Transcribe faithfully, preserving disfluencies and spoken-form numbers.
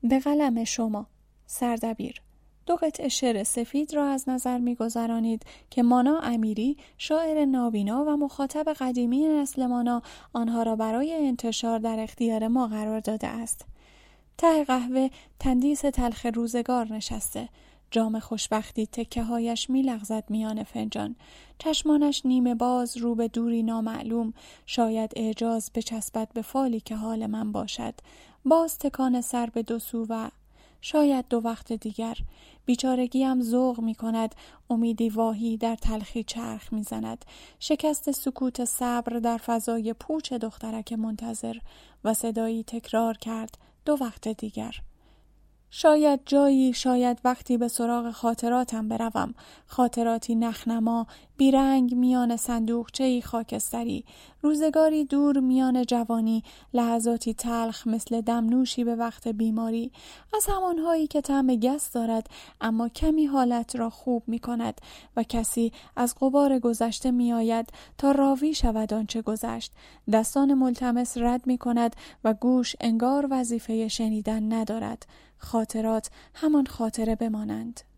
به قلم شما سردبیر. دو قطعه شعر سفید را از نظر می‌گذرانید که مانا امیری، شاعر نابینا و مخاطب قدیمی نسل مانا، آنها را برای انتشار در اختیار ما قرار داده است. ته قهوه تندیس تلخ روزگار نشسته. جام خوشبختی تکه هایش می لغزد میان فنجان. چشمانش نیمه باز رو به دوری نامعلوم. شاید اعجاز بچسبد به فالی که حال من باشد. باز تکان سر به دو سو و شاید دو وقت دیگر. بیچارگیم ذوق می کند. امیدی واهی در تلخی چرخ می زند. شکست سکوت صبر در فضای پوچ دخترک منتظر و صدایی تکرار کرد دو وقت دیگر. شاید جایی، شاید وقتی به سراغ خاطراتم بروم، خاطراتی نخنما، بیرنگ میان صندوقچه‌ای خاکستری، روزگاری دور میان جوانی، لحظاتی تلخ مثل دمنوشی به وقت بیماری، از همانهایی که طعم گس دارد اما کمی حالت را خوب می کند و کسی از غبار گذشته می آید تا راوی شود آنچه گذشت، دستان ملتمس رد می کند و گوش انگار وظیفه شنیدن ندارد. خاطرات همان خاطره بمانند.